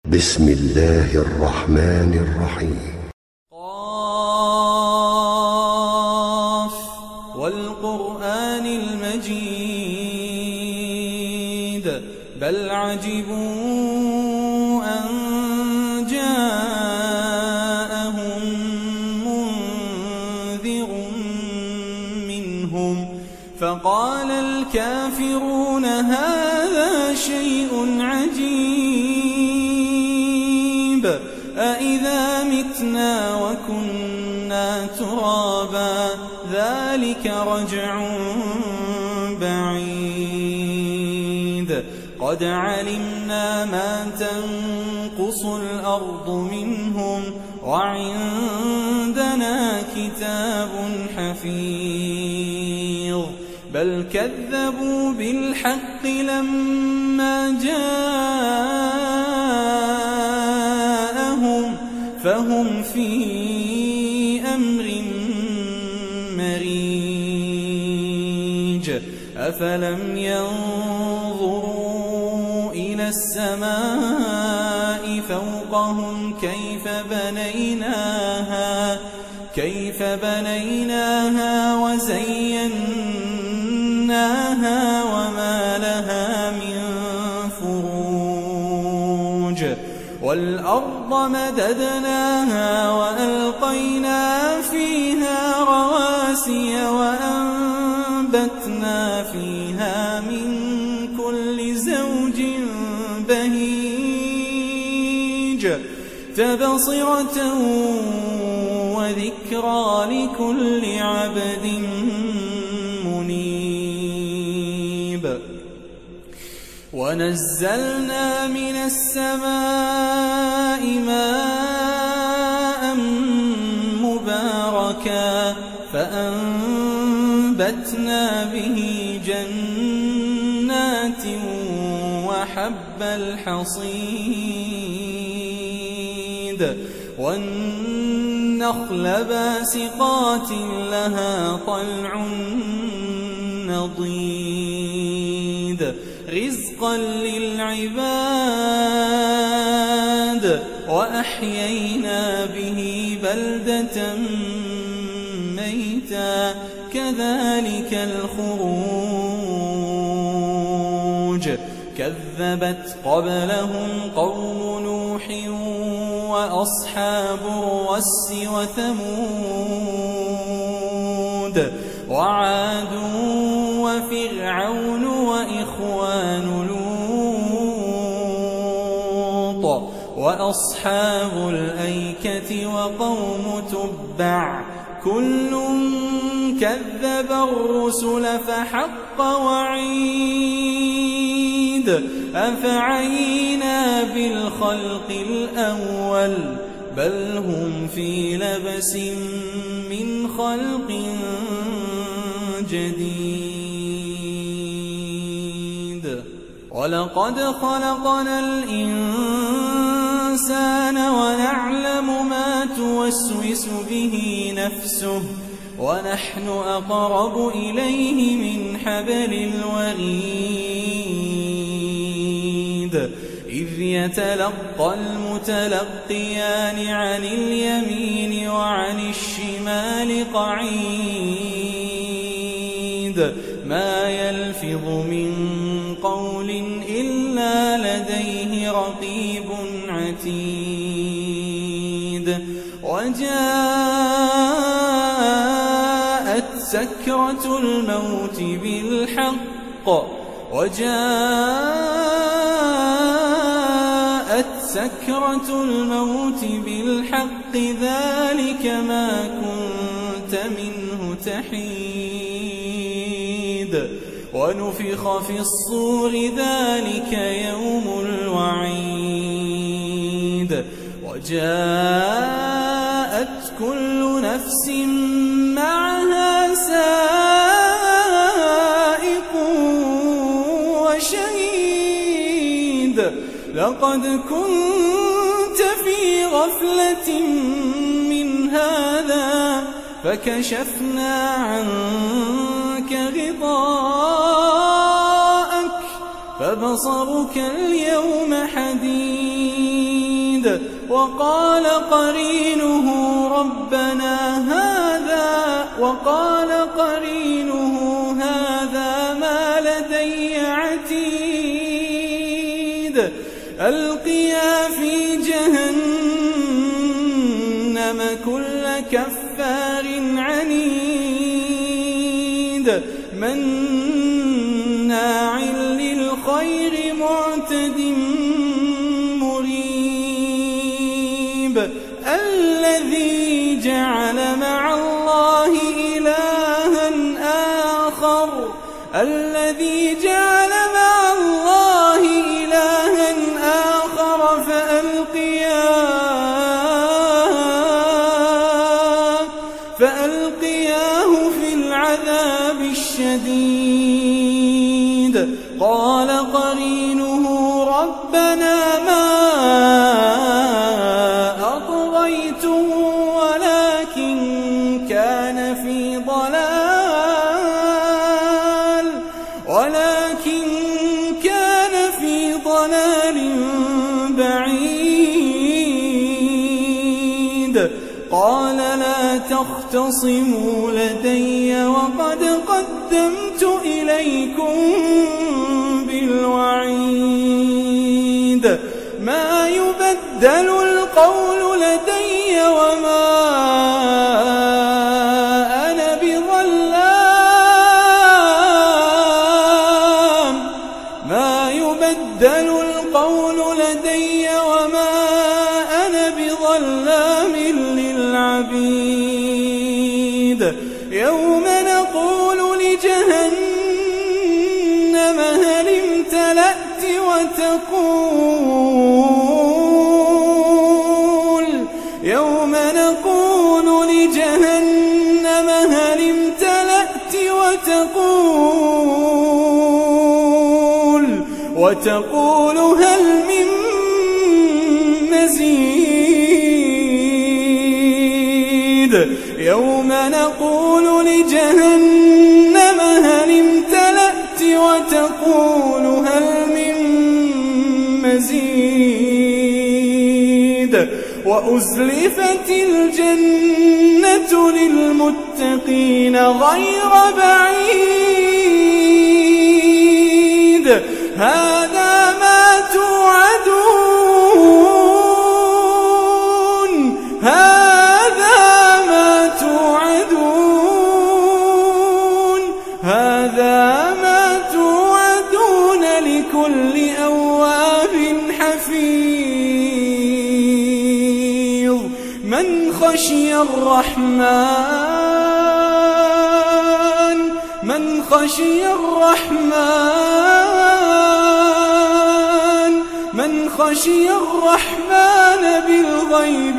بسم الله الرحمن الرحيم. قاف والقرآن المجيد بل عجبوا أن جاءهم منذر منهم فقال الكافرون هذا شيء عجيب أإذا متنا وكنا ترابا ذلك رجع بعيد قد علمنا ما تنقص الأرض منهم وعندنا كتاب حفيظ بل كذبوا بالحق لما جاءهم فهم في أمر مريج أفلم ينظروا إلى السماء فوقهم كيف بنيناها وزيناها وما لها من فروج والأرض مددناها وألقينا فيها رواسي وأنبتنا فيها من كل زوج بهيج تبصرة وذكرى لكل عبد منيب ونزلنا من السماء ماء مباركا فأنبتنا به جنات وحب الحصيد والنخل باسقات لها طلع نضيد رزقا للعباد وأحيينا به بلدة ميتا كذلك الخروج كذبت قبلهم قوم نوح وأصحاب الرس وثمود وعاد وفرعون وإخوان لوط وأصحاب الأيكة وقوم تبع كل كذب الرسل فحق وعيد أفعينا بالخلق الأول بل هم في لبس من خلق جديد ولقد خلقنا الإنسان ونعلم ما توسوس به نفسه ونحن أقرب إليه من حبل الوريد إذ يتلقى المتلقيان عن اليمين وعن الشمال قعيد ما يلفظ من قول إلا لديه رقيب عتيد وجاءت سكرة الموت بالحق ذلك ما كنت منه تحيد ونفخ في الصور ذلك يوم الوعيد وجاءت كل نفس معها سائق وشهيد لقد كنت في غفلة من هذا فكشفنا عنك غطاءك فبصرك اليوم حديد وقال قرينه هذا ما لدي عتيد ألقيا في جهنم كل كفار عنيد مناع للخير معتد مريب الذي جعل مع الله إلها آخر فألقياه في العذاب الشديد قال قرينه ربنا ما أطغيته ولكن كان في ضلال بعيد قال لا تختصموا لدي وقد قدمت إليكم بالوعيد ما يبدل القول لدي وما أنا بظلام للعبيد يوم نقول لجهنم هل امتلأت وتقول هل من مزيد يوم نقول لجهنم هل امتلأت وتقول هل من مزيد وأزلفت الجنة للمتقين غير بعيد هذا ما توعدون لكل أواب حفيظ من خشي الرحمن بالغيب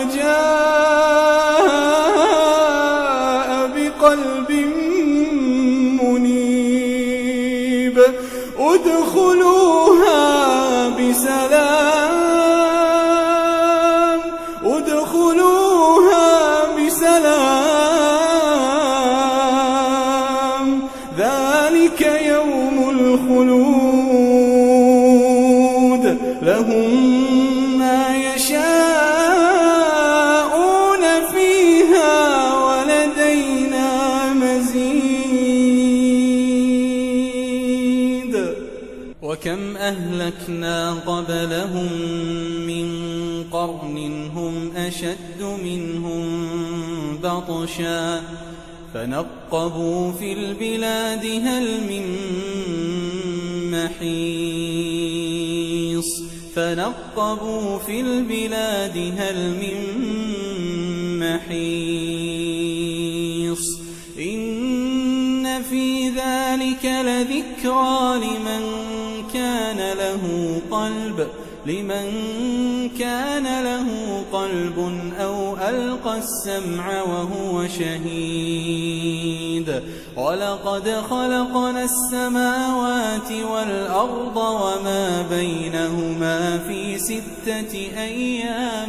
وجاء بقلب منيب ادخلوها بسلام ذلك يوم الخلود لهم ما يشاءون فيها ولدينا مزيد وكم أهلكنا قبلهم من قرن هم أشد منهم بطشا فنقبوا في البلاد هل من محيص إن في ذلك لذكرى لمن كان له قلب أو ألقى السمع وهو شهيد ولقد خلقنا السماوات والأرض وما بينهما في 6 أيام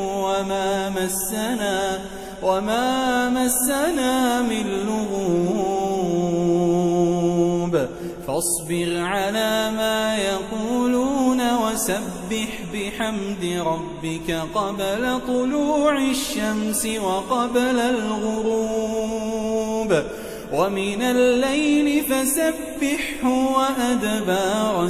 وما مسنا من لغوب فاصبر على ما يقولون وسبح بحمد بحمد ربك قبل طلوع الشمس وقبل الغروب ومن الليل فسبحه وأدبار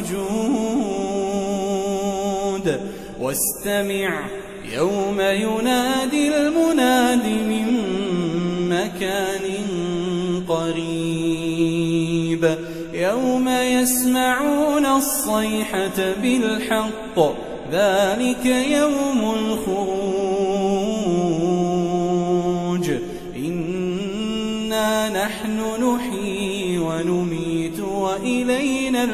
السجود واستمع يوم ينادي المناد من مكان قريب يوم يسمعون الصيحة بالحق ذلك يوم الخروج إنا نحن نحيي ونميت وإلينا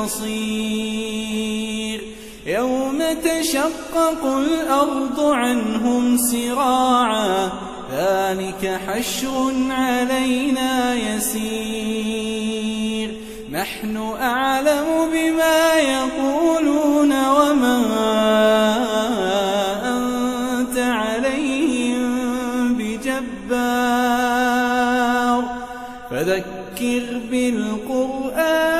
المصير يوم تشقق الأرض عنهم سراعا ذلك حشر علينا يسير نحن أعلم بما يقولون وما أنت عليهم بجبار فذكر بالقرآن